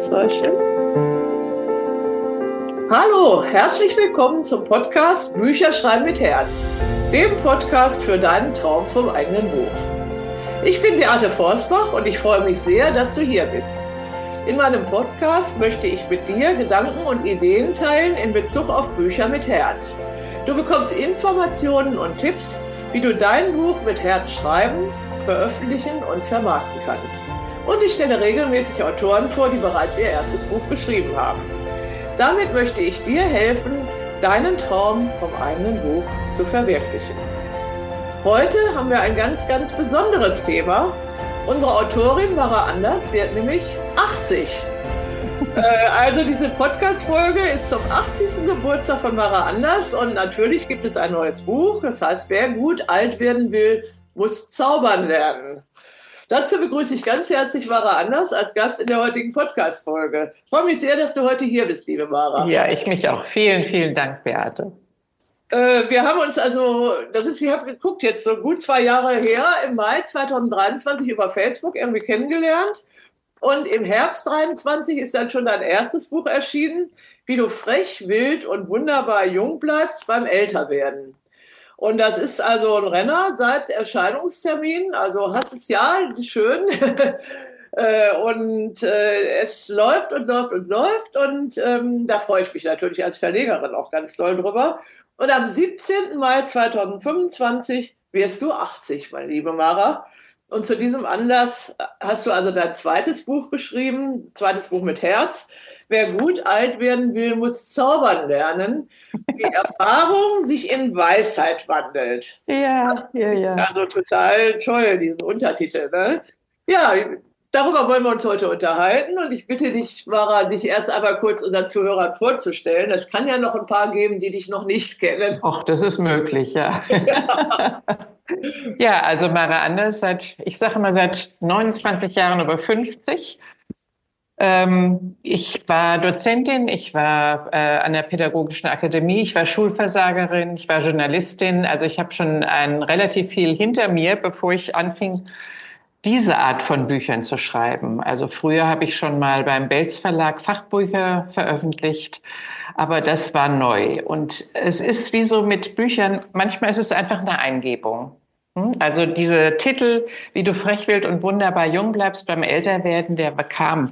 Aufzeichnen. Hallo, herzlich willkommen zum Podcast Bücher schreiben mit Herz, dem Podcast für deinen Traum vom eigenen Buch. Ich bin Beate Forstbach und ich freue mich sehr, dass du hier bist. In meinem Podcast möchte ich mit dir Gedanken und Ideen teilen in Bezug auf Bücher mit Herz. Du bekommst Informationen und Tipps, wie du dein Buch mit Herz schreiben, veröffentlichen und vermarkten kannst. Und ich stelle regelmäßig Autoren vor, die bereits ihr erstes Buch geschrieben haben. Damit möchte ich dir helfen, deinen Traum vom eigenen Buch zu verwirklichen. Heute haben wir ein ganz, ganz besonderes Thema. Unsere Autorin Mara Anders wird nämlich 80. Also diese Podcast-Folge ist zum 80. Geburtstag von Mara Anders und natürlich gibt es ein neues Buch. Das heißt, wer gut alt werden will, muss zaubern lernen. Dazu begrüße ich ganz herzlich Mara Anders als Gast in der heutigen Podcast-Folge. Ich freue mich sehr, dass du heute hier bist, liebe Mara. Ja, ich mich auch. Vielen, vielen Dank, Beate. Wir haben uns ich habe geguckt, jetzt so gut 2 Jahre her, im Mai 2023 über Facebook irgendwie kennengelernt. Und im Herbst 2023 ist dann schon dein erstes Buch erschienen, wie du frech, wild und wunderbar jung bleibst beim Älterwerden. Und das ist also ein Renner seit Erscheinungstermin, also hast es ja schön. Es läuft und läuft und läuft und da freue ich mich natürlich als Verlegerin auch ganz doll drüber. Und am 17. Mai 2025 wirst du 80, meine liebe Mara. Und zu diesem Anlass hast du also dein zweites Buch geschrieben, zweites Buch mit Herz. Wer gut alt werden will, muss zaubern lernen, wie Erfahrung sich in Weisheit wandelt. Ja. Also total toll, diesen Untertitel. Ne? Ja, darüber wollen wir uns heute unterhalten und ich bitte dich, Mara, dich erst einmal kurz unseren Zuhörern vorzustellen. Es kann ja noch ein paar geben, die dich noch nicht kennen. Ach, das ist möglich, ja. Ja, also Mara Anders seit 29 Jahren über 50. Ich war Dozentin, ich war an der Pädagogischen Akademie, ich war Schulversagerin, ich war Journalistin. Also ich habe schon relativ viel hinter mir, bevor ich anfing, diese Art von Büchern zu schreiben. Also früher habe ich schon mal beim Belz Verlag Fachbücher veröffentlicht, aber das war neu. Und es ist wie so mit Büchern, manchmal ist es einfach eine Eingebung. Also diese Titel, wie du frech, wild und wunderbar jung bleibst beim Älterwerden, der kam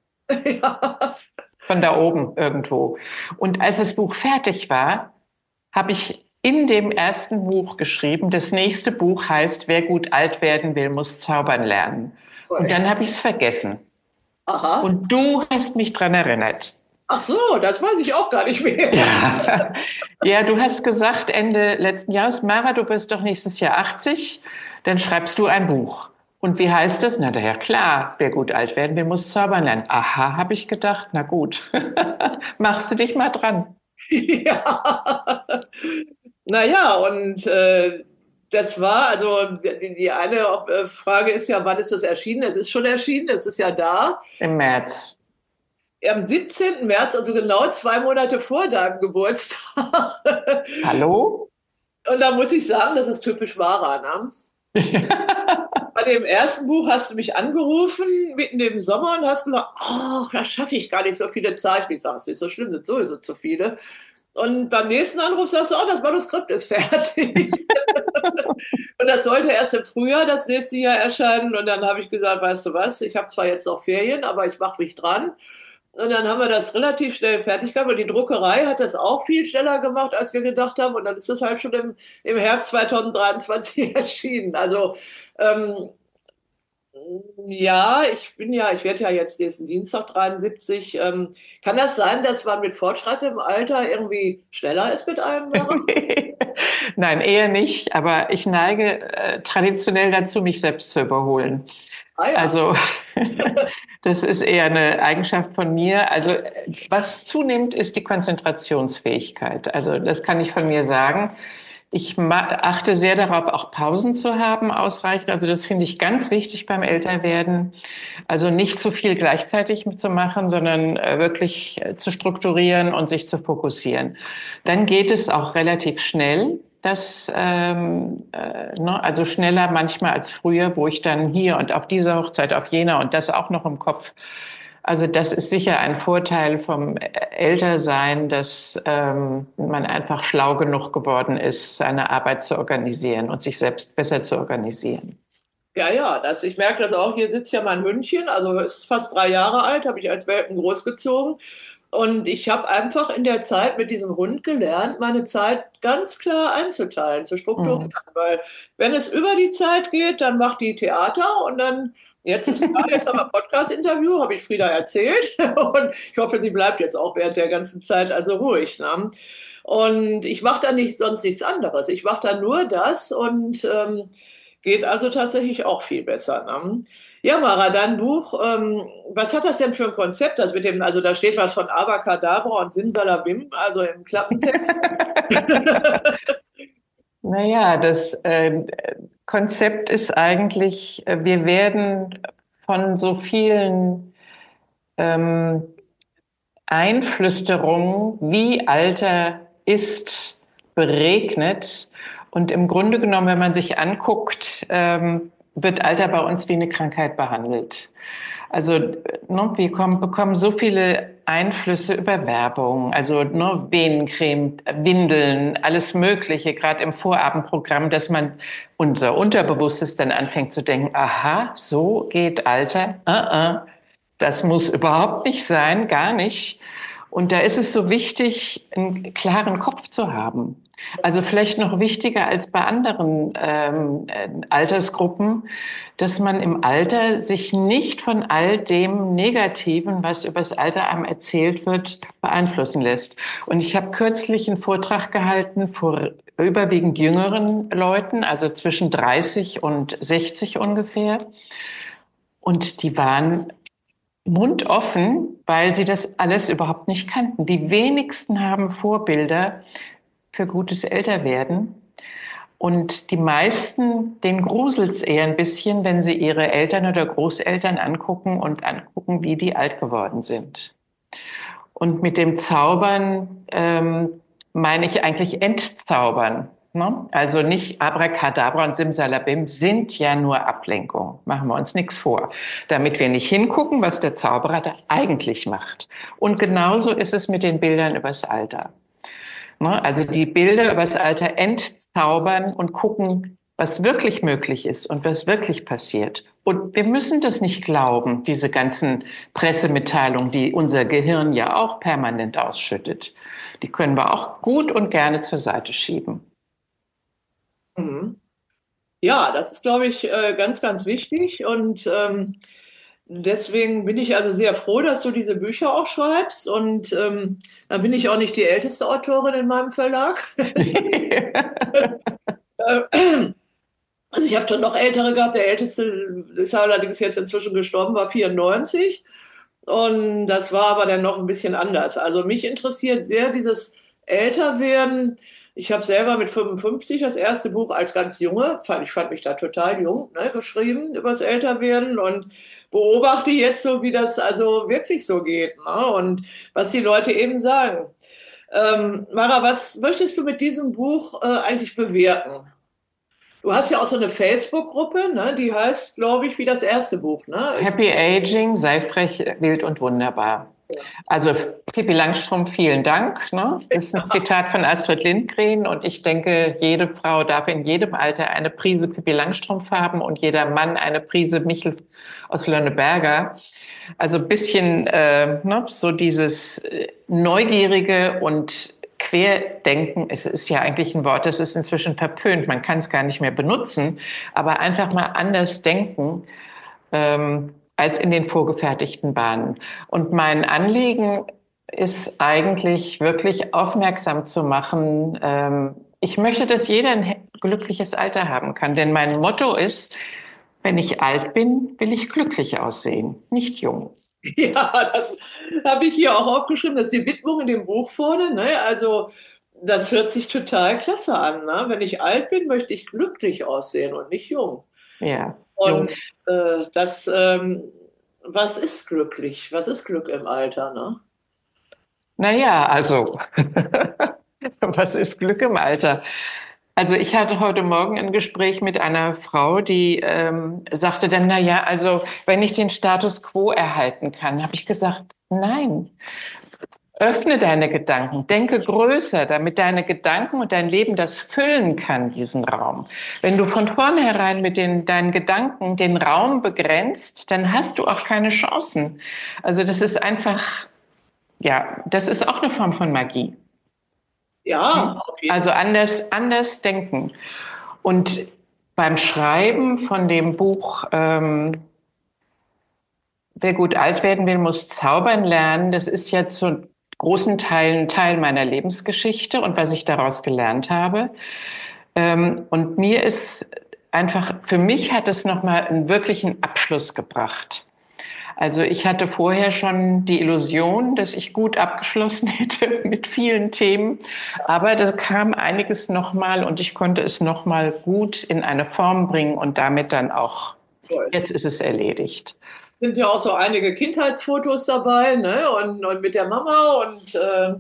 von da oben irgendwo. Und als das Buch fertig war, habe ich in dem ersten Buch geschrieben, das nächste Buch heißt, wer gut alt werden will, muss zaubern lernen. Und dann habe ich es vergessen. Aha. Und du hast mich dran erinnert. Ach so, das weiß ich auch gar nicht mehr. Ja, du hast gesagt Ende letzten Jahres, Mara, du bist doch nächstes Jahr 80, dann schreibst du ein Buch. Und wie heißt es? Na ja, klar, wer gut alt werden will, muss zaubern lernen. Aha, habe ich gedacht, na gut, machst du dich mal dran. Ja, naja, und das war, also die eine Frage ist ja, wann ist das erschienen? Es ist schon erschienen, es ist ja da. Im März. Am 17. März, also genau 2 Monate vor deinem Geburtstag. Hallo? Und da muss ich sagen, das ist typisch Mara, ne? Bei dem ersten Buch hast du mich angerufen, mitten im Sommer, und hast gesagt, oh, da schaffe ich gar nicht so viele Zeichen. Ich sage, es ist nicht so schlimm, sind sowieso zu viele. Und beim nächsten Anruf sagst du, oh, das Manuskript ist fertig. Und das sollte erst im Frühjahr das nächste Jahr erscheinen. Und dann habe ich gesagt, weißt du was, ich habe zwar jetzt noch Ferien, aber ich mache mich dran. Und dann haben wir das relativ schnell fertig gehabt. Und die Druckerei hat das auch viel schneller gemacht, als wir gedacht haben. Und dann ist das halt schon im Herbst 2023 erschienen. Also ich werde ja jetzt nächsten Dienstag 73. Kann das sein, dass man mit fortschreitendem Alter irgendwie schneller ist mit einem? Nein, eher nicht. Aber ich neige traditionell dazu, mich selbst zu überholen. Ah, ja. Also das ist eher eine Eigenschaft von mir. Also was zunimmt, ist die Konzentrationsfähigkeit. Also das kann ich von mir sagen. Ich achte sehr darauf, auch Pausen zu haben, ausreichend. Also das finde ich ganz wichtig beim Älterwerden. Also nicht zu viel gleichzeitig mitzumachen, sondern wirklich zu strukturieren und sich zu fokussieren. Dann geht es auch relativ schnell. Also schneller manchmal als früher, wo ich dann hier und auf dieser Hochzeit, auf jener und das auch noch im Kopf Also das ist sicher ein Vorteil vom Ältersein, dass man einfach schlau genug geworden ist, seine Arbeit zu organisieren und sich selbst besser zu organisieren. Ja, ja, ich merke das auch. Hier sitzt ja mein Hündchen, also ist fast 3 Jahre alt, habe ich als Welpen großgezogen. Und ich habe einfach in der Zeit mit diesem Hund gelernt, meine Zeit ganz klar einzuteilen, zu strukturieren. Mhm. Weil wenn es über die Zeit geht, dann macht die Theater und dann, jetzt ist klar, jetzt haben wir ein Podcast-Interview, habe ich Frieda erzählt. Und ich hoffe, sie bleibt jetzt auch während der ganzen Zeit also ruhig. Ne? Und ich mache dann sonst nichts anderes. Ich mache dann nur das und geht also tatsächlich auch viel besser. Ne? Ja, Mara, dein Buch, was hat das denn für ein Konzept? Das mit dem, also da steht was von Abracadabra und Simsalabim, also im Klappentext. Naja, das Konzept ist eigentlich, wir werden von so vielen ähm, Einflüsterungen, wie Alter ist, beregnet. Und im Grunde genommen, wenn man sich anguckt, wird Alter bei uns wie eine Krankheit behandelt. Also ne, bekommen so viele Einflüsse über Werbung, also ne, Venencreme, Windeln, alles Mögliche, gerade im Vorabendprogramm, dass man unser Unterbewusstes dann anfängt zu denken, aha, so geht Alter, das muss überhaupt nicht sein, gar nicht. Und da ist es so wichtig, einen klaren Kopf zu haben. Also vielleicht noch wichtiger als bei anderen Altersgruppen, dass man im Alter sich nicht von all dem Negativen, was übers Alter einem erzählt wird, beeinflussen lässt. Und ich habe kürzlich einen Vortrag gehalten vor überwiegend jüngeren Leuten, also zwischen 30 und 60 ungefähr. Und die waren mundoffen, weil sie das alles überhaupt nicht kannten. Die wenigsten haben Vorbilder für gutes Älterwerden. Und die meisten, denen gruselt's eher ein bisschen, wenn sie ihre Eltern oder Großeltern angucken und angucken, wie die alt geworden sind. Und mit dem Zaubern meine ich eigentlich entzaubern. Ne? Also nicht Abracadabra und Simsalabim sind ja nur Ablenkung. Machen wir uns nichts vor. Damit wir nicht hingucken, was der Zauberer da eigentlich macht. Und genauso ist es mit den Bildern übers Alter. Ne? Also die Bilder übers Alter entzaubern und gucken, was wirklich möglich ist und was wirklich passiert. Und wir müssen das nicht glauben, diese ganzen Pressemitteilungen, die unser Gehirn ja auch permanent ausschüttet. Die können wir auch gut und gerne zur Seite schieben. Mhm. Ja, das ist, glaube ich, ganz, ganz wichtig. Und deswegen bin ich also sehr froh, dass du diese Bücher auch schreibst. Und dann bin ich auch nicht die älteste Autorin in meinem Verlag. Also ich habe schon noch ältere gehabt. Der älteste ist allerdings jetzt inzwischen gestorben, war 94. Und das war aber dann noch ein bisschen anders. Also mich interessiert sehr dieses Älterwerden. Ich habe selber mit 55 das erste Buch als ganz Junge, ich fand mich da total jung, ne, geschrieben über das Älterwerden und beobachte jetzt so, wie das also wirklich so geht, ne, und was die Leute eben sagen. Mara, was möchtest du mit diesem Buch eigentlich bewirken? Du hast ja auch so eine Facebook-Gruppe, ne, die heißt, glaube ich, wie das erste Buch, ne? Happy Aging, sei frech, wild und wunderbar. Also Pippi Langstrumpf, vielen Dank. Ne? Das ist ein Zitat von Astrid Lindgren und ich denke, jede Frau darf in jedem Alter eine Prise Pippi Langstrumpf haben und jeder Mann eine Prise Michel aus Lönneberger. Also ein bisschen ne, so dieses Neugierige und Querdenken, es ist ja eigentlich ein Wort, das ist inzwischen verpönt, man kann es gar nicht mehr benutzen, aber einfach mal anders denken, als in den vorgefertigten Bahnen. Und mein Anliegen ist eigentlich wirklich aufmerksam zu machen. Ich möchte, dass jeder ein glückliches Alter haben kann, denn mein Motto ist, wenn ich alt bin, will ich glücklich aussehen, nicht jung. Ja, das habe ich hier auch aufgeschrieben. Das ist die Widmung in dem Buch vorne. Ne? Also, das hört sich total klasse an. Ne? Wenn ich alt bin, möchte ich glücklich aussehen und nicht jung. Ja, jung. Und das, was ist glücklich? Was ist Glück im Alter? Ne? Naja, also, was ist Glück im Alter? Also ich hatte heute Morgen ein Gespräch mit einer Frau, die sagte dann, na ja, also wenn ich den Status quo erhalten kann, habe ich gesagt, nein. Öffne deine Gedanken, denke größer, damit deine Gedanken und dein Leben das füllen kann, diesen Raum. Wenn du von vornherein mit deinen Gedanken den Raum begrenzt, dann hast du auch keine Chancen. Also das ist einfach, ja, das ist auch eine Form von Magie. Ja, auf jeden Also Fall. anders denken. Und beim Schreiben von dem Buch, wer gut alt werden will, muss zaubern lernen. Das ist ja zu großen Teilen Teil meiner Lebensgeschichte und was ich daraus gelernt habe. Und mir ist einfach, für mich hat es nochmal einen wirklichen Abschluss gebracht. Also ich hatte vorher schon die Illusion, dass ich gut abgeschlossen hätte mit vielen Themen, aber da kam einiges nochmal und ich konnte es nochmal gut in eine Form bringen und damit dann auch, Toll. jetzt ist es erledigt. Sind ja auch so einige Kindheitsfotos dabei, ne? Und mit der Mama und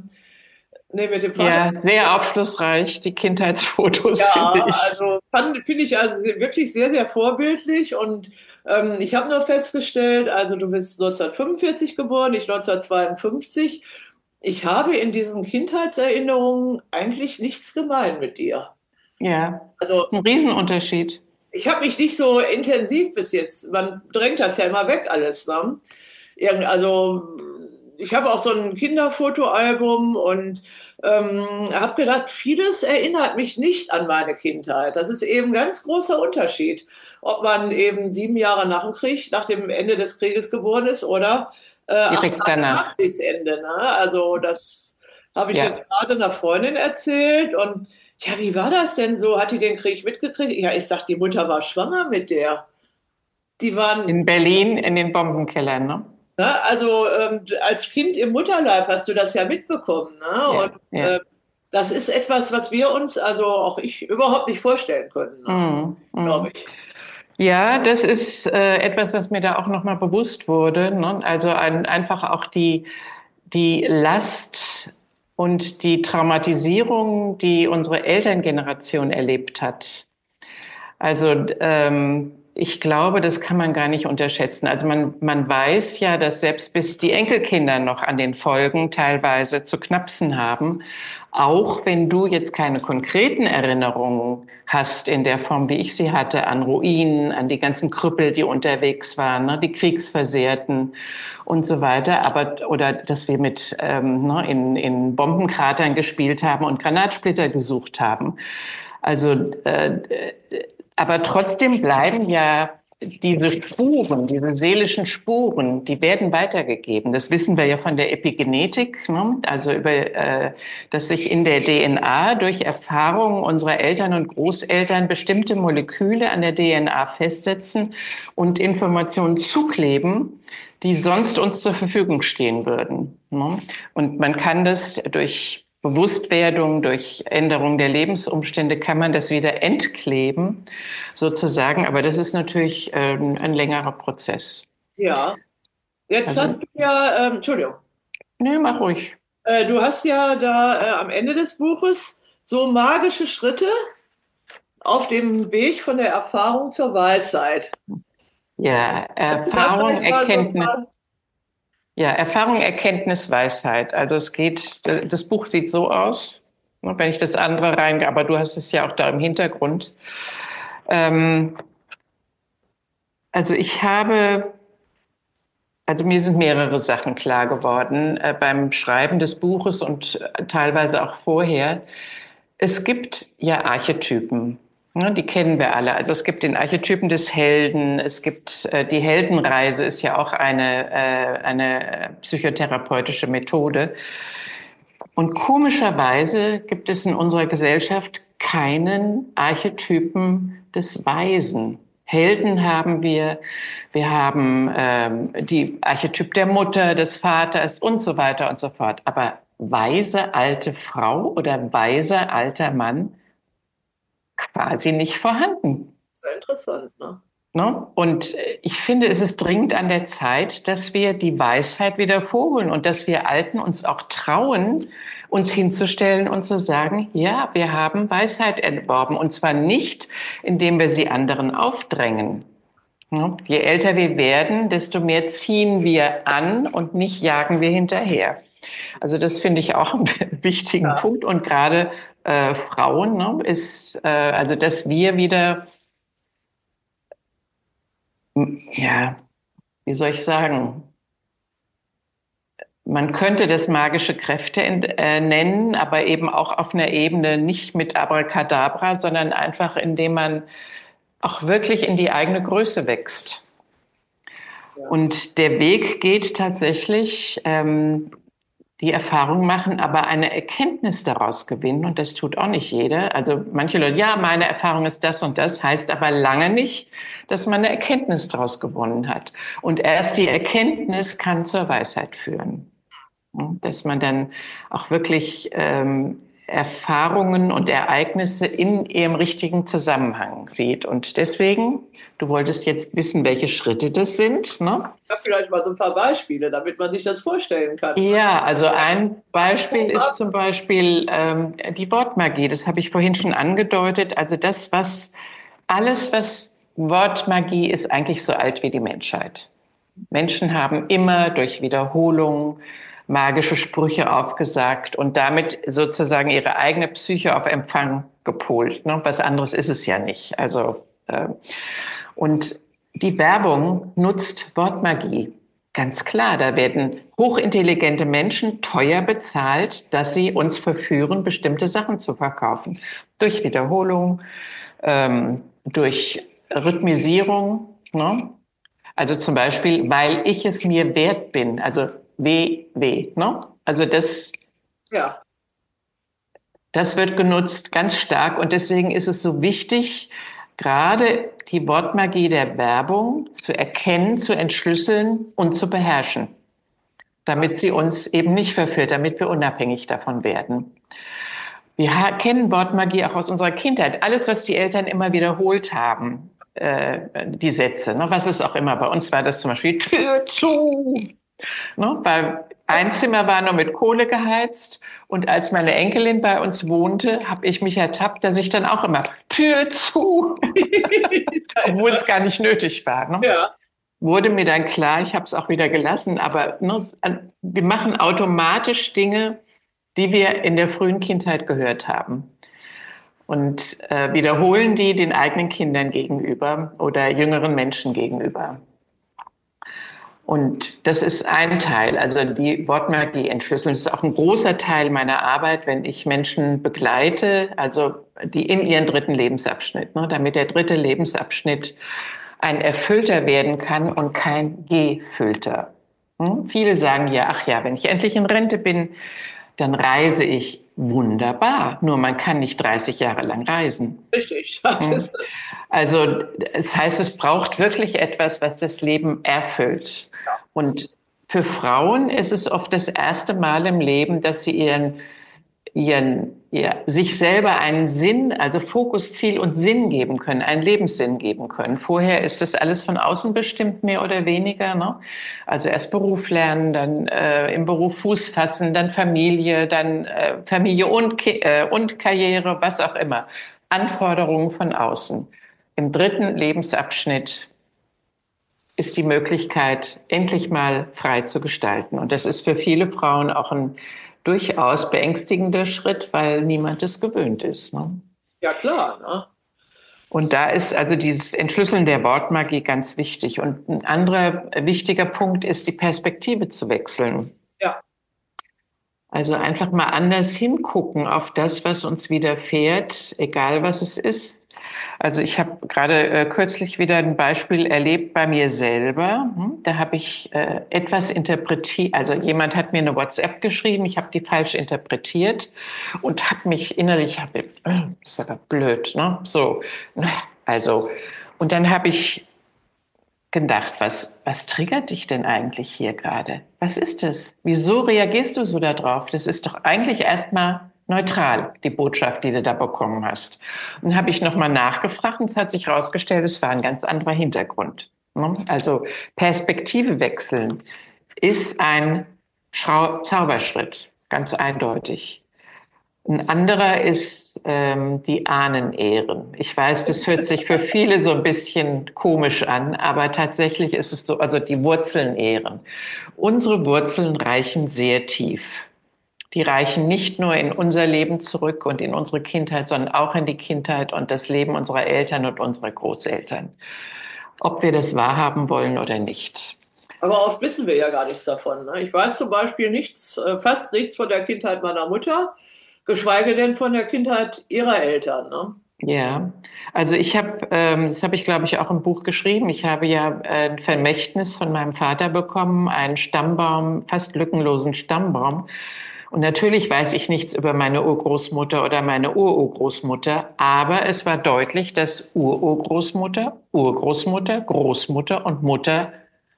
nee, mit dem Vater. Ja, sehr aufschlussreich, die Kindheitsfotos, finde Ja, ich. also finde ich also wirklich sehr, sehr vorbildlich. Und ich habe nur festgestellt, also du bist 1945 geboren, ich 1952. Ich habe in diesen Kindheitserinnerungen eigentlich nichts gemein mit dir. Ja, Also ein Riesenunterschied. ich habe mich nicht so intensiv bis jetzt, man drängt das ja immer weg alles, ne? Also ich habe auch so ein Kinderfotoalbum und habe gedacht, vieles erinnert mich nicht an meine Kindheit. Das ist eben ein ganz großer Unterschied, ob man eben 7 Jahre nach dem Krieg, nach dem Ende des Krieges geboren ist oder 8 Tage Direkt danach. nach Kriegsende. Ne? Also das habe ich Ja, jetzt gerade einer Freundin erzählt und ja, wie war das denn so? Hat die den Krieg mitgekriegt? Ja, ich sag, die Mutter war schwanger mit der. Die waren, in Berlin in den Bombenkellern, ne? ne, also als Kind im Mutterleib hast du das ja mitbekommen. Ne? Ja, Und ja. das ist etwas, was wir uns, also auch ich, überhaupt nicht vorstellen können, ne? Mm, Glaube mm. ich. Ja, das ist etwas, was mir da auch nochmal bewusst wurde. Ne? Also einfach auch die Last und die Traumatisierung, die unsere Elterngeneration erlebt hat. Also ich glaube, das kann man gar nicht unterschätzen. Also man weiß ja, dass selbst bis die Enkelkinder noch an den Folgen teilweise zu knapsen haben, auch wenn du jetzt keine konkreten Erinnerungen hast in der Form, wie ich sie hatte, an Ruinen, an die ganzen Krüppel, die unterwegs waren, ne, die Kriegsversehrten und so weiter. Aber oder dass wir mit ne, in Bombenkratern gespielt haben und Granatsplitter gesucht haben. Also aber trotzdem bleiben ja diese Spuren, diese seelischen Spuren, die werden weitergegeben. Das wissen wir ja von der Epigenetik, ne? Also dass sich in der DNA durch Erfahrungen unserer Eltern und Großeltern bestimmte Moleküle an der DNA festsetzen und Informationen zukleben, die sonst uns zur Verfügung stehen würden, ne? Und man kann das durch Bewusstwerdung, durch Änderung der Lebensumstände kann man das wieder entkleben, sozusagen. Aber das ist natürlich ein längerer Prozess. Ja. Jetzt hast Also, du ja, Entschuldigung, nee, mach ruhig. du hast ja da am Ende des Buches so magische Schritte auf dem Weg von der Erfahrung zur Weisheit. Ja, Kannst du da Erfahrung, vielleicht mal so ein Erkenntnis. paar, Ja, Erfahrung, Erkenntnis, Weisheit. Also es geht, das Buch sieht so aus, ne, wenn ich das andere rein, aber du hast es ja auch da im Hintergrund. Ähm, also ich habe Also mir sind mehrere Sachen klar geworden beim Schreiben des Buches und teilweise auch vorher. Es gibt ja Archetypen, ne, die kennen wir alle. Also es gibt den Archetypen des Helden, es gibt die Heldenreise ist ja auch eine psychotherapeutische Methode. Und komischerweise gibt es in unserer Gesellschaft keinen Archetypen des Weisen. Helden haben wir haben die Archetyp der Mutter, des Vaters und so weiter und so fort. Aber weise alte Frau oder weiser alter Mann quasi nicht vorhanden. sehr interessant, ne? Ne? Und ich finde, es ist dringend an der Zeit, dass wir die Weisheit wieder vorholen und dass wir Alten uns auch trauen, uns hinzustellen und zu sagen, ja, wir haben Weisheit erworben. Und zwar nicht, indem wir sie anderen aufdrängen. Ne? Je älter wir werden, desto mehr ziehen wir an und nicht jagen wir hinterher. Also das finde ich auch einen wichtigen Punkt. Und gerade Frauen, ne, ist, also dass wir wieder, ja, wie soll ich sagen, man könnte das magische Kräfte nennen, aber eben auch auf einer Ebene nicht mit Abracadabra, sondern einfach, indem man auch wirklich in die eigene Größe wächst. Ja. Und der Weg geht tatsächlich, die Erfahrung machen, aber eine Erkenntnis daraus gewinnen. Und das tut auch nicht jeder. Also manche Leute, ja, meine Erfahrung ist das und das, heißt aber lange nicht, dass man eine Erkenntnis daraus gewonnen hat. Und erst die Erkenntnis kann zur Weisheit führen. Dass man dann auch wirklich Erfahrungen und Ereignisse in ihrem richtigen Zusammenhang sieht. Und deswegen, du wolltest jetzt wissen, welche Schritte das sind, ne? Ja, vielleicht mal so ein paar Beispiele, damit man sich das vorstellen kann. Ja, also ein Beispiel ist zum Beispiel die Wortmagie. Das habe ich vorhin schon angedeutet. Also alles, was Wortmagie ist, eigentlich so alt wie die Menschheit. Menschen haben immer durch Wiederholung magische Sprüche aufgesagt und damit sozusagen ihre eigene Psyche auf Empfang gepolt. Ne? Was anderes ist es ja nicht. Also und die Werbung nutzt Wortmagie. Ganz klar, da werden hochintelligente Menschen teuer bezahlt, dass sie uns verführen, bestimmte Sachen zu verkaufen. Durch Wiederholung, durch Rhythmisierung. Ne? Also zum Beispiel, weil ich es mir wert bin. Also ne? Also das wird genutzt ganz stark und deswegen ist es so wichtig, gerade die Wortmagie der Werbung zu erkennen, zu entschlüsseln und zu beherrschen, damit sie uns eben nicht verführt, damit wir unabhängig davon werden. Wir kennen Wortmagie auch aus unserer Kindheit. Alles, was die Eltern immer wiederholt haben, die Sätze, ne? Was ist auch immer. Bei uns war das zum Beispiel Tür zu. Ne? Weil ein Zimmer war nur mit Kohle geheizt und als meine Enkelin bei uns wohnte, habe ich mich ertappt, dass ich dann auch immer Tür zu, obwohl es gar nicht nötig war. Ne? Ja. Wurde mir dann klar, ich habe es auch wieder gelassen, aber ne, wir machen automatisch Dinge, die wir in der frühen Kindheit gehört haben und wiederholen die den eigenen Kindern gegenüber oder jüngeren Menschen gegenüber. Und das ist ein Teil, also die Wortmagie entschlüsseln. Das ist auch ein großer Teil meiner Arbeit, wenn ich Menschen begleite, also die in ihren dritten Lebensabschnitt, ne, damit der dritte Lebensabschnitt ein erfüllter werden kann und kein gefüllter. Viele sagen ja, ach ja, wenn ich endlich in Rente bin, dann reise ich. Wunderbar, nur man kann nicht 30 Jahre lang reisen. Richtig. Das ist also es heißt, es braucht wirklich etwas, was das Leben erfüllt. Ja. Und für Frauen ist es oft das erste Mal im Leben, dass sie sich selber einen Sinn, also Fokus, Ziel und Sinn geben können, einen Lebenssinn geben können. Vorher ist das alles von außen bestimmt, mehr oder weniger. Ne? Also erst Beruf lernen, dann im Beruf Fuß fassen, dann Familie, dann Familie und Karriere, was auch immer. Anforderungen von außen. Im dritten Lebensabschnitt ist die Möglichkeit, endlich mal frei zu gestalten. Und das ist für viele Frauen auch ein durchaus beängstigender Schritt, weil niemand es gewöhnt ist. Ne? Ja, klar. Ne? Und da ist also dieses Entschlüsseln der Wortmagie ganz wichtig. Und ein anderer wichtiger Punkt ist, die Perspektive zu wechseln. Ja. Also einfach mal anders hingucken auf das, was uns widerfährt, egal was es ist. Also ich habe gerade kürzlich wieder ein Beispiel erlebt bei mir selber. Da habe ich etwas interpretiert, also jemand hat mir eine WhatsApp geschrieben, ich habe die falsch interpretiert und habe mich innerlich, das ist aber blöd, ne? So, also, und dann habe ich gedacht, was triggert dich denn eigentlich hier gerade? Was ist das? Wieso reagierst du so darauf? Das ist doch eigentlich erstmal neutral, die Botschaft, die du da bekommen hast. Und habe ich nochmal nachgefragt und es hat sich herausgestellt, es war ein ganz anderer Hintergrund. Ne? Also Perspektive wechseln ist ein Zauberschritt, ganz eindeutig. Ein anderer ist die Ahnen ehren. Ich weiß, das hört sich für viele so ein bisschen komisch an, aber tatsächlich ist es so, also die Wurzeln ehren. Unsere Wurzeln reichen sehr tief. Die reichen nicht nur in unser Leben zurück und in unsere Kindheit, sondern auch in die Kindheit und das Leben unserer Eltern und unserer Großeltern. Ob wir das wahrhaben wollen oder nicht. Aber oft wissen wir ja gar nichts davon. Ne? Ich weiß zum Beispiel nichts, fast nichts von der Kindheit meiner Mutter, geschweige denn von der Kindheit ihrer Eltern. Ne? Ja, also das habe ich, glaube ich, auch im Buch geschrieben. Ich habe ja ein Vermächtnis von meinem Vater bekommen, einen Stammbaum, fast lückenlosen Stammbaum. Und natürlich weiß ich nichts über meine Urgroßmutter oder meine Ururgroßmutter, aber es war deutlich, dass Ururgroßmutter, Urgroßmutter, Großmutter und Mutter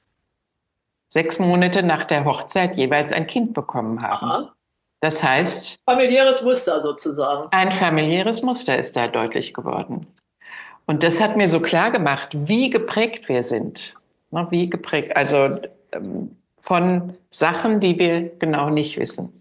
6 Monate nach der Hochzeit jeweils ein Kind bekommen haben. Aha. Das heißt, Familiäres Muster sozusagen. ein familiäres Muster ist da deutlich geworden. Und das hat mir so klar gemacht, wie geprägt wir sind. Wie geprägt, also von Sachen, die wir genau nicht wissen.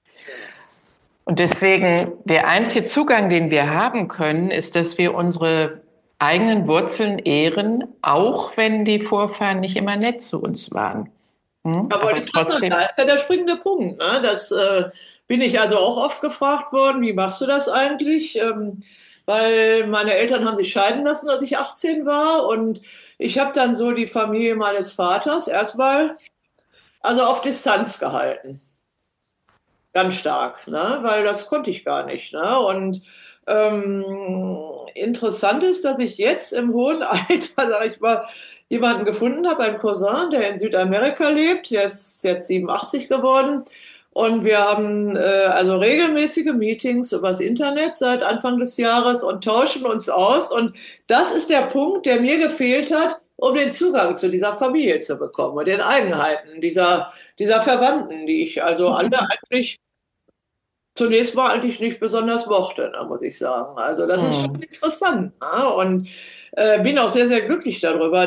Und deswegen, der einzige Zugang, den wir haben können, ist, dass wir unsere eigenen Wurzeln ehren, auch wenn die Vorfahren nicht immer nett zu uns waren. Aber trotzdem, da ist ja der springende Punkt. Ne? Das bin ich also auch oft gefragt worden, wie machst du das eigentlich? Weil meine Eltern haben sich scheiden lassen, als ich 18 war. Und ich habe dann so die Familie meines Vaters erstmal also auf Distanz gehalten. Ganz stark, ne? Weil das konnte ich gar nicht. Ne? Und interessant ist, dass ich jetzt im hohen Alter, sag ich mal, jemanden gefunden habe, einen Cousin, der in Südamerika lebt. Der ist jetzt 87 geworden. Und wir haben also regelmäßige Meetings übers Internet seit Anfang des Jahres und tauschen uns aus. Und das ist der Punkt, der mir gefehlt hat, um den Zugang zu dieser Familie zu bekommen und den Eigenheiten dieser Verwandten, die ich also alle eigentlich zunächst mal eigentlich nicht besonders mochte, ne, muss ich sagen. Also das ist schon interessant. Ne? Und bin auch sehr, sehr glücklich darüber,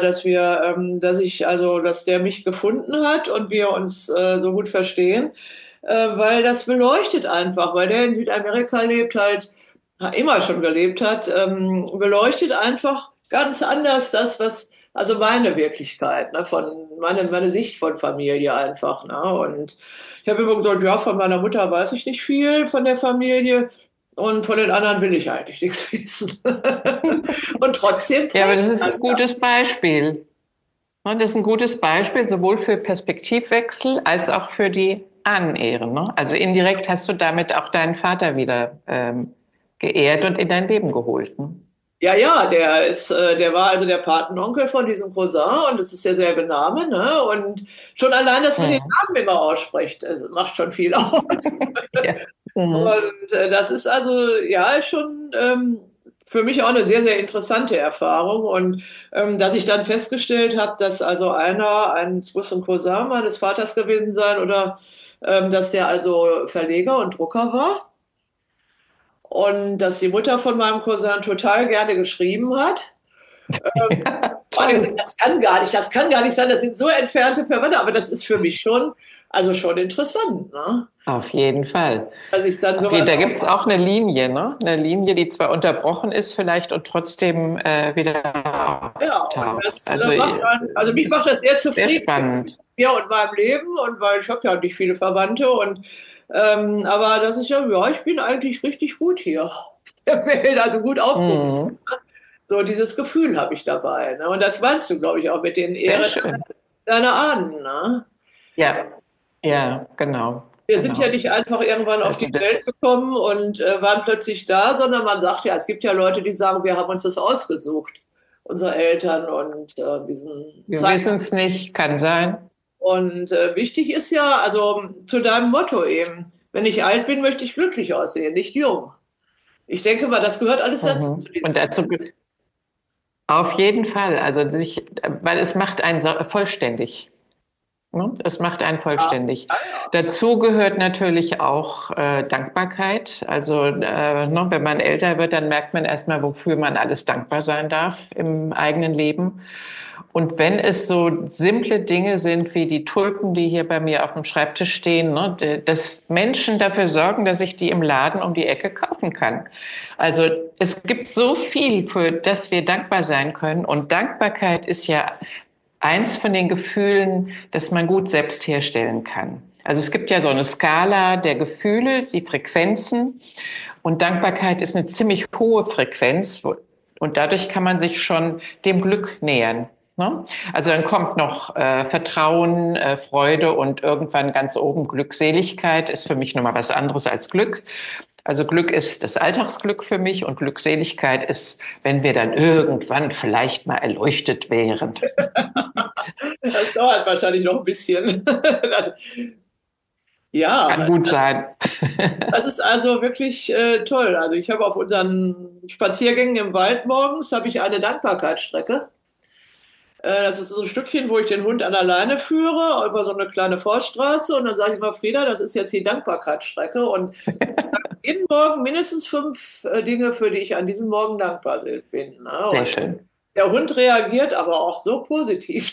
dass der mich gefunden hat und wir uns so gut verstehen, weil das beleuchtet einfach, weil der in Südamerika lebt halt, immer schon gelebt hat, beleuchtet einfach ganz anders das, was also meine Wirklichkeit, ne, meine Sicht von Familie einfach. Ne? Und ich habe immer gesagt, ja, von meiner Mutter weiß ich nicht viel, von der Familie. Und von den anderen will ich eigentlich nichts wissen. Und trotzdem. Ja, aber das ist ein gutes Beispiel. Das ist ein gutes Beispiel, sowohl für Perspektivwechsel als auch für die Ahnenehren. Ne? Also indirekt hast du damit auch deinen Vater wieder geehrt und in dein Leben geholt. Ne? Ja, ja, der war also der Patenonkel von diesem Cousin und es ist derselbe Name, ne? Und schon allein, dass man den Namen immer ausspricht, macht schon viel aus. Ja. Und das ist also, ja, schon für mich auch eine sehr, sehr interessante Erfahrung. Und dass ich dann festgestellt habe, dass also es muss ein Cousin meines Vaters gewesen sein oder dass der also Verleger und Drucker war. Und dass die Mutter von meinem Cousin total gerne geschrieben hat. Das kann gar nicht sein, das sind so entfernte Verwandte, aber das ist für mich schon, also schon interessant. Ne? Auf jeden Fall. Dass ich dann sowas da gibt es auch eine Linie, ne? Eine Linie, die zwar unterbrochen ist vielleicht und trotzdem wieder auftaucht. Also mich macht das sehr zufrieden. Sehr spannend. Ja, und meinem Leben und weil ich habe ja nicht viele Verwandte und aber dass ich ich bin eigentlich richtig gut hier. Der Welt, also gut aufgehoben. So dieses Gefühl habe ich dabei. Ne? Und das meinst du, glaube ich, auch mit den Ehren deiner Ahnen. Ne? Ja, genau. Wir sind ja nicht einfach irgendwann auf die Welt gekommen und waren plötzlich da, sondern man sagt ja, es gibt ja Leute, die sagen, wir haben uns das ausgesucht, unsere Eltern und diesen Wir wissen es nicht, kann sein. Und wichtig ist ja, also zu deinem Motto eben, wenn ich alt bin, möchte ich glücklich aussehen, nicht jung. Ich denke mal, das gehört alles dazu. Und dazu auf jeden Fall, also weil es macht einen vollständig. Ne? Das macht einen Ja, vollständig. ja, ja. Dazu gehört natürlich auch Dankbarkeit. Also ne, wenn man älter wird, dann merkt man erstmal, wofür man alles dankbar sein darf im eigenen Leben. Und wenn es so simple Dinge sind wie die Tulpen, die hier bei mir auf dem Schreibtisch stehen, ne, dass Menschen dafür sorgen, dass ich die im Laden um die Ecke kaufen kann. Also es gibt so viel, für das wir dankbar sein können. Und Dankbarkeit ist ja eins von den Gefühlen, das man gut selbst herstellen kann. Also es gibt ja so eine Skala der Gefühle, die Frequenzen. Und Dankbarkeit ist eine ziemlich hohe Frequenz. Und dadurch kann man sich schon dem Glück nähern. Ne? Also dann kommt noch Vertrauen, Freude und irgendwann ganz oben Glückseligkeit. Ist für mich nochmal was anderes als Glück. Also Glück ist das Alltagsglück für mich und Glückseligkeit ist, wenn wir dann irgendwann vielleicht mal erleuchtet wären. Das dauert wahrscheinlich noch ein bisschen. Kann Ja, gut sein. das ist also wirklich toll. Also ich habe auf unseren Spaziergängen im Wald morgens habe ich eine Dankbarkeitsstrecke. Das ist so ein Stückchen, wo ich den Hund an der Leine führe, über so eine kleine Forststraße. Und dann sage ich immer, Frieda, das ist jetzt die Dankbarkeitsstrecke. Und jeden Morgen mindestens 5 Dinge, für die ich an diesem Morgen dankbar bin. Ne? Sehr Und schön. der Hund reagiert aber auch so positiv.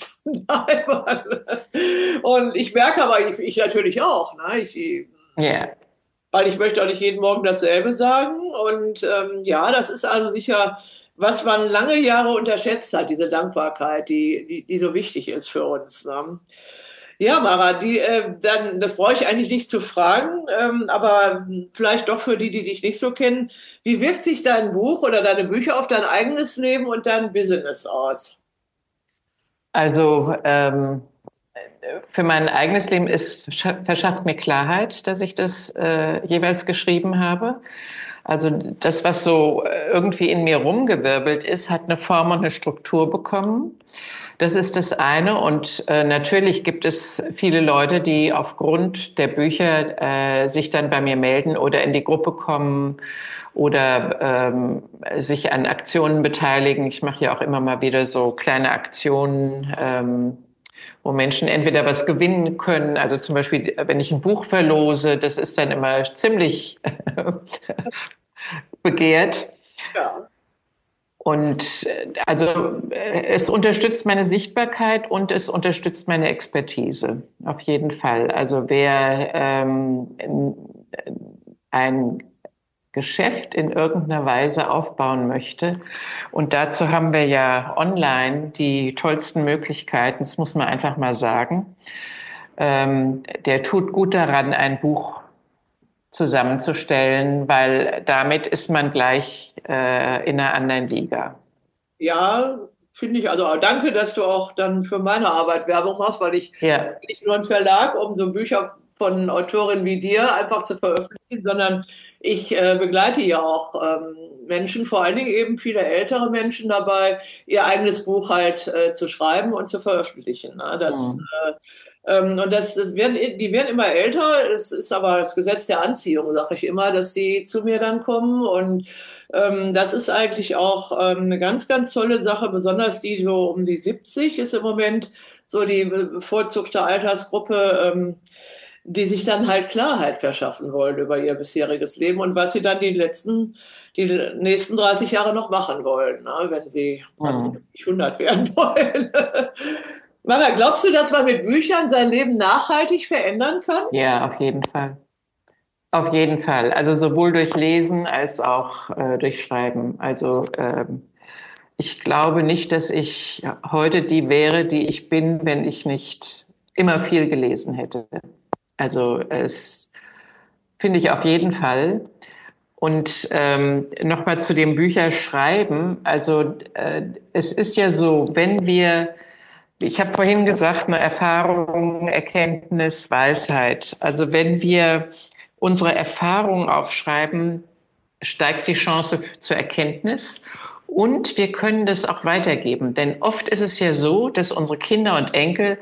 Und ich merke aber, ich natürlich auch, ne? Ja. Weil ich möchte auch nicht jeden Morgen dasselbe sagen. Und ja, das ist also sicher, was man lange Jahre unterschätzt hat, diese Dankbarkeit, die so wichtig ist für uns. Ne? Ja, Mara, das brauche ich eigentlich nicht zu fragen, aber vielleicht doch für die, die dich nicht so kennen. Wie wirkt sich dein Buch oder deine Bücher auf dein eigenes Leben und dein Business aus? Also für mein eigenes Leben verschafft mir Klarheit, dass ich das jeweils geschrieben habe. Also das, was so irgendwie in mir rumgewirbelt ist, hat eine Form und eine Struktur bekommen. Das ist das eine. Und natürlich gibt es viele Leute, die aufgrund der Bücher sich dann bei mir melden oder in die Gruppe kommen oder sich an Aktionen beteiligen. Ich mache ja auch immer mal wieder so kleine Aktionen, wo Menschen entweder was gewinnen können. Also zum Beispiel, wenn ich ein Buch verlose, das ist dann immer ziemlich begehrt. Ja. Und also es unterstützt meine Sichtbarkeit und es unterstützt meine Expertise, auf jeden Fall. Also wer ein Geschäft in irgendeiner Weise aufbauen möchte, und dazu haben wir ja online die tollsten Möglichkeiten, das muss man einfach mal sagen, der tut gut daran, ein Buch zusammenzustellen, weil damit ist man gleich in einer anderen Liga. Ja, finde ich. Also danke, dass du auch dann für meine Arbeit Werbung machst, weil ich Ja, bin nicht nur ein Verlag, um so Bücher von Autorinnen wie dir einfach zu veröffentlichen, sondern ich begleite ja auch Menschen, vor allen Dingen eben viele ältere Menschen dabei, ihr eigenes Buch halt zu schreiben und zu veröffentlichen. Ne? hm. Und die werden immer älter. Es ist aber das Gesetz der Anziehung, sage ich immer, dass die zu mir dann kommen. Und das ist eigentlich auch eine ganz, ganz tolle Sache. Besonders die so um die 70 ist im Moment so die bevorzugte Altersgruppe, die sich dann halt Klarheit verschaffen wollen über ihr bisheriges Leben und was sie dann die nächsten 30 Jahre noch machen wollen, ne, wenn sie also Hm. nicht 100 werden wollen. Mara, glaubst du, dass man mit Büchern sein Leben nachhaltig verändern kann? Ja, auf jeden Fall. Auf jeden Fall. Also sowohl durch Lesen als auch durch Schreiben. Also ich glaube nicht, dass ich heute die wäre, die ich bin, wenn ich nicht immer viel gelesen hätte. Also es finde ich auf jeden Fall. Und nochmal zu dem Bücherschreiben. Also es ist ja so, wenn wir, ich habe vorhin gesagt, eine Erfahrung, Erkenntnis, Weisheit. Also wenn wir unsere Erfahrungen aufschreiben, steigt die Chance zur Erkenntnis. Und wir können das auch weitergeben. Denn oft ist es ja so, dass unsere Kinder und Enkel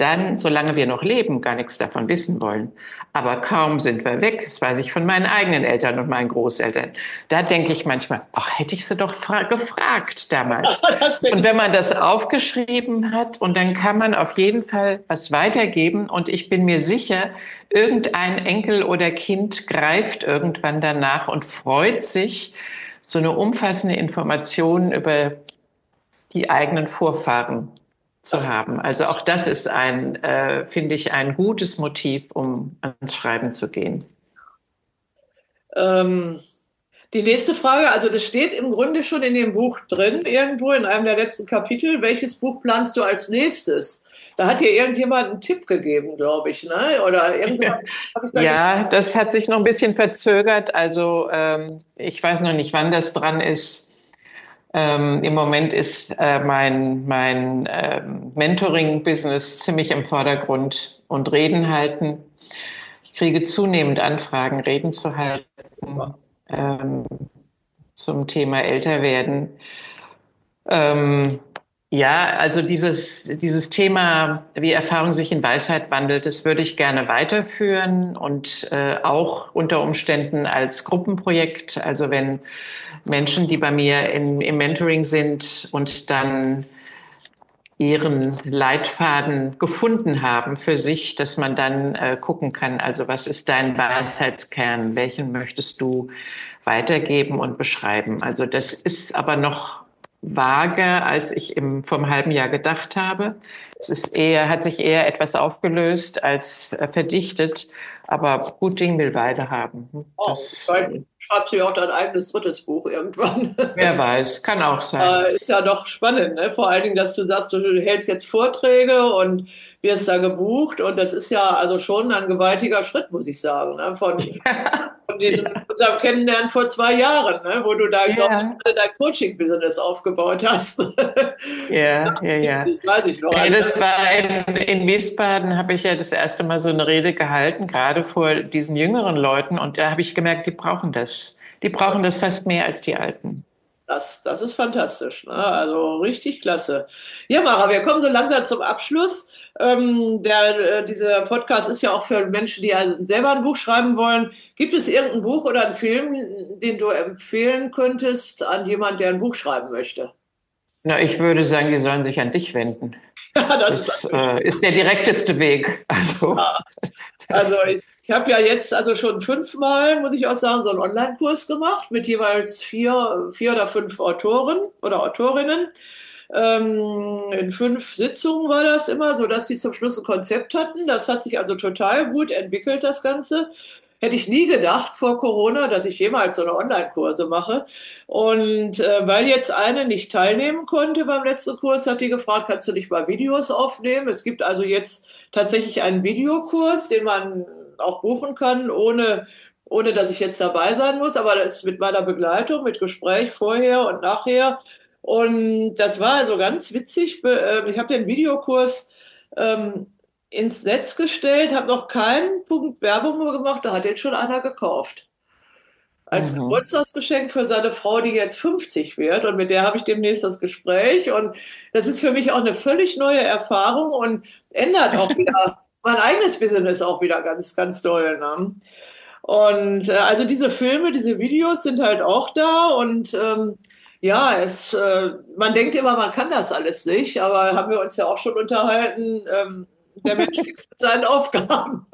dann, solange wir noch leben, gar nichts davon wissen wollen. Aber kaum sind wir weg, das weiß ich von meinen eigenen Eltern und meinen Großeltern, da denke ich manchmal, ach, hätte ich sie doch gefragt damals. Und wenn man das aufgeschrieben hat, und dann kann man auf jeden Fall was weitergeben, und ich bin mir sicher, irgendein Enkel oder Kind greift irgendwann danach und freut sich, so eine umfassende Information über die eigenen Vorfahren zu haben. Also auch das ist finde ich, ein gutes Motiv, um ans Schreiben zu gehen. Die nächste Frage, also das steht im Grunde schon in dem Buch drin, irgendwo in einem der letzten Kapitel. Welches Buch planst du als nächstes? Da hat dir irgendjemand einen Tipp gegeben, glaube ich, ne? Oder irgendwas. Ja, das hat sich noch ein bisschen verzögert. Also ich weiß noch nicht, wann das dran ist. Im Moment ist mein Mentoring-Business ziemlich im Vordergrund und Reden halten. Ich kriege zunehmend Anfragen, Reden zu halten zum Thema Älterwerden. Ja, also dieses Thema, wie Erfahrung sich in Weisheit wandelt, das würde ich gerne weiterführen und auch unter Umständen als Gruppenprojekt. Also wenn Menschen, die bei mir im Mentoring sind und dann ihren Leitfaden gefunden haben für sich, dass man dann gucken kann, also was ist dein Weisheitskern, welchen möchtest du weitergeben und beschreiben. Also das ist aber noch vager, als ich vom halben Jahr gedacht habe. Hat sich eher etwas aufgelöst als verdichtet. Aber gut Ding will Weide haben. Schreibst du ja auch dein eigenes drittes Buch irgendwann. Wer weiß, kann auch sein. Ist ja doch spannend, ne? Vor allen Dingen, dass du sagst, du hältst jetzt Vorträge und wirst da gebucht. Und das ist ja also schon ein gewaltiger Schritt, muss ich sagen, ne? Von unserem Kennenlernen vor 2 Jahren, ne? Wo du da, glaube ich, dein Coaching-Business aufgebaut hast. Ja. Weiß ich noch. Das war in Wiesbaden, habe ich ja das erste Mal so eine Rede gehalten, gerade vor diesen jüngeren Leuten. Und da habe ich gemerkt, die brauchen das. Die brauchen das fast mehr als die Alten. Das ist fantastisch, ne? Also richtig klasse. Ja, Mara, wir kommen so langsam zum Abschluss. Dieser Podcast ist ja auch für Menschen, die selber ein Buch schreiben wollen. Gibt es irgendein Buch oder einen Film, den du empfehlen könntest an jemanden, der ein Buch schreiben möchte? Na, ich würde sagen, die sollen sich an dich wenden. Ja, das ist der direkteste Weg. Also ich habe ja jetzt also schon 5-mal, muss ich auch sagen, so einen Online-Kurs gemacht mit jeweils 4 oder 5 Autoren oder Autorinnen. In 5 Sitzungen war das immer, so dass sie zum Schluss ein Konzept hatten. Das hat sich also total gut entwickelt, das Ganze. Hätte ich nie gedacht vor Corona, dass ich jemals so eine Online-Kurse mache. Und weil jetzt eine nicht teilnehmen konnte beim letzten Kurs, hat die gefragt, kannst du nicht mal Videos aufnehmen? Es gibt also jetzt tatsächlich einen Videokurs, den man auch buchen kann, ohne dass ich jetzt dabei sein muss. Aber das ist mit meiner Begleitung, mit Gespräch vorher und nachher. Und das war also ganz witzig. Ich habe den Videokurs ins Netz gestellt, habe noch keinen Punkt Werbung gemacht, da hat den schon einer gekauft. Als Geburtstagsgeschenk für seine Frau, die jetzt 50 wird, und mit der habe ich demnächst das Gespräch, und das ist für mich auch eine völlig neue Erfahrung und ändert auch wieder mein eigenes Business auch wieder ganz, ganz doll, ne? Und also diese Filme, diese Videos sind halt auch da, und ja, man denkt immer, man kann das alles nicht, aber haben wir uns ja auch schon unterhalten, der Mensch wächst mit seinen Aufgaben.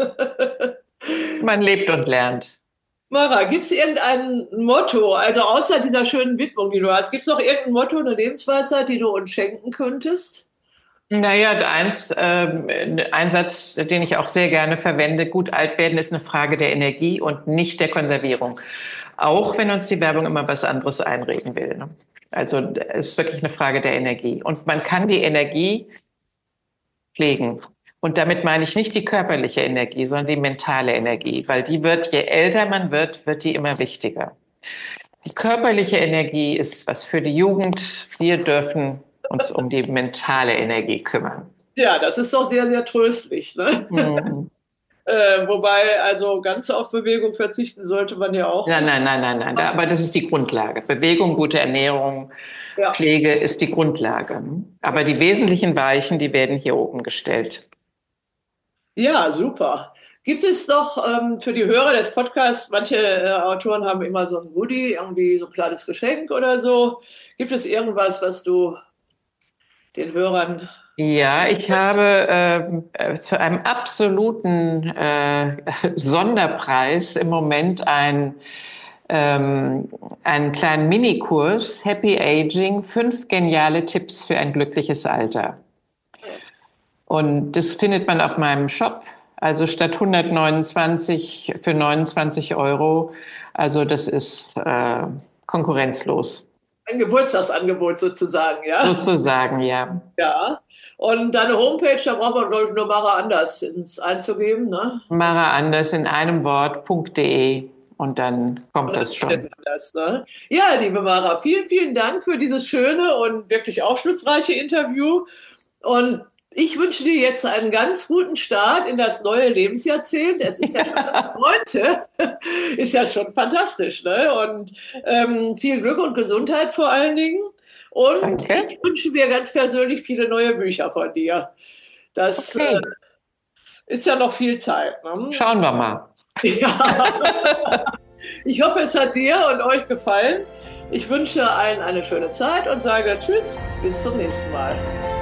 Man lebt und lernt. Mara, gibt es irgendein Motto, also außer dieser schönen Widmung, die du hast, gibt es noch irgendein Motto, eine Lebensweisheit, die du uns schenken könntest? Naja, ein Satz, den ich auch sehr gerne verwende: Gut alt werden ist eine Frage der Energie und nicht der Konservierung. Auch wenn uns die Werbung immer was anderes einreden will, ne? Also es ist wirklich eine Frage der Energie. Und man kann die Energie pflegen. Und damit meine ich nicht die körperliche Energie, sondern die mentale Energie, weil die wird, je älter man wird, wird die immer wichtiger. Die körperliche Energie ist was für die Jugend. Wir dürfen uns um die mentale Energie kümmern. Ja, das ist doch sehr, sehr tröstlich, ne? Mhm. Wobei, also ganz auf Bewegung verzichten sollte man ja auch nicht. Nein. Aber das ist die Grundlage. Bewegung, gute Ernährung, Pflege ist die Grundlage. Aber die wesentlichen Weichen, die werden hier oben gestellt. Ja, super. Gibt es doch für die Hörer des Podcasts, manche Autoren haben immer so ein Goodie, irgendwie so ein kleines Geschenk oder so. Gibt es irgendwas, was du den Hörern... Ja, ich habe zu einem absoluten Sonderpreis im Moment einen kleinen Minikurs, Happy Aging, 5 geniale Tipps für ein glückliches Alter. Und das findet man auf meinem Shop. Also statt 129 für 29 Euro. Also das ist konkurrenzlos. Ein Geburtstagsangebot sozusagen, ja? Sozusagen, ja. Ja. Und deine Homepage, da braucht man, glaube ich, nur Mara Anders einzugeben, ne? Mara Anders in einem Wort.de und dann kommt Und dann das findet schon. man das, ne? Ja, liebe Mara, vielen, vielen Dank für dieses schöne und wirklich aufschlussreiche Interview. Und ich wünsche dir jetzt einen ganz guten Start in das neue Lebensjahrzehnt. Es ist ja schon das 9. Ist ja schon fantastisch, ne? Und viel Glück und Gesundheit vor allen Dingen. Und Danke. ich wünsche mir ganz persönlich viele neue Bücher von dir. Das Okay, ist ja noch viel Zeit, ne? schauen wir mal. Ja, ich hoffe, es hat dir und euch gefallen. Ich wünsche allen eine schöne Zeit und sage Tschüss, bis zum nächsten Mal.